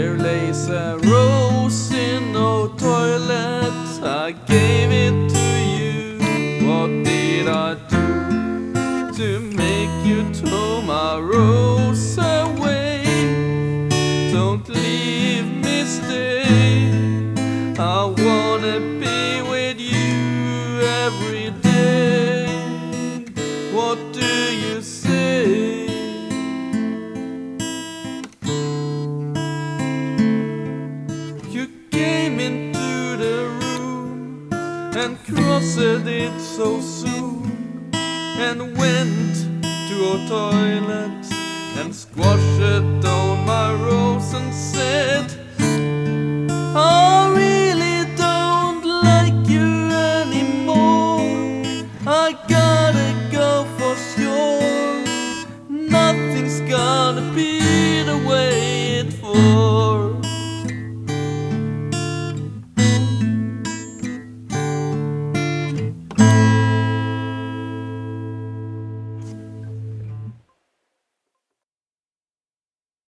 There lays a rose in no toilet. I gave it to you. What did I do to make you throw my rose away? Don't leave me, stay. I wanna be with you every day. What do you say? You came into the room and crossed it so soon, and went to a toilet and squashed it on my rose and said, I really don't like you anymore. I gotta go for sure. Nothing's gonna be the way it was.